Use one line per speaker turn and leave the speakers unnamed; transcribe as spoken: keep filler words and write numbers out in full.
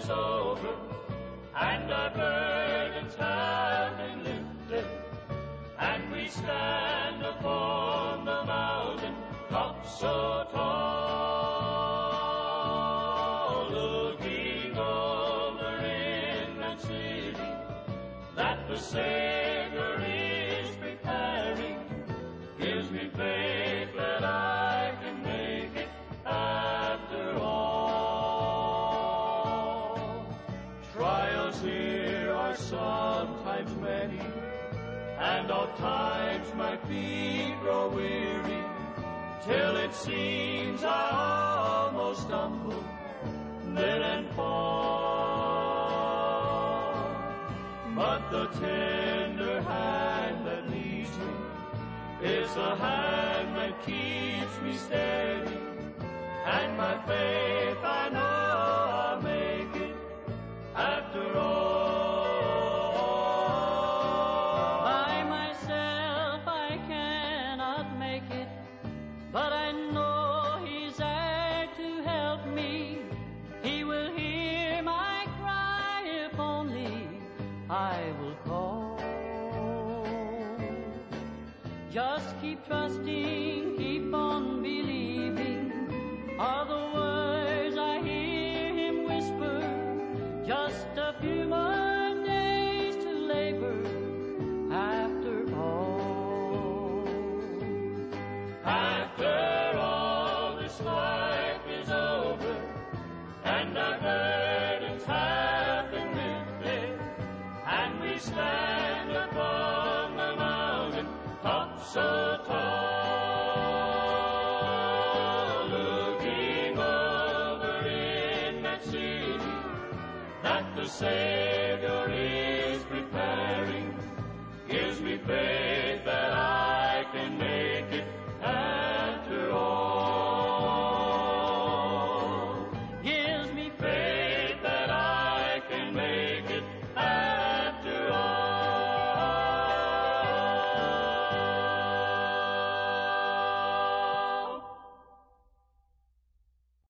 is over, and our burdens have been lifted, and we stand upon the mountain top so tall, looking over inland city that the Savior is preparing, gives me faith that I can make it after all. Trials here are sometimes many, and oft times my feet grow weary, till it seems I almost stumble, then and fall. But the tender hand that leads me is the hand that keeps me steady, and my faith I know I'll make it after all.
By myself I cannot make it, but I know He's there to help me. He will hear my cry if only I will call. Just keep trusting, keep on believing, are the words I hear Him whisper. Just a few more days to labor after all.
After all this life is over, and our burdens have been lifted, and we stand upon the mountain top so tall, looking over in that city that the Savior is preparing, gives me faith that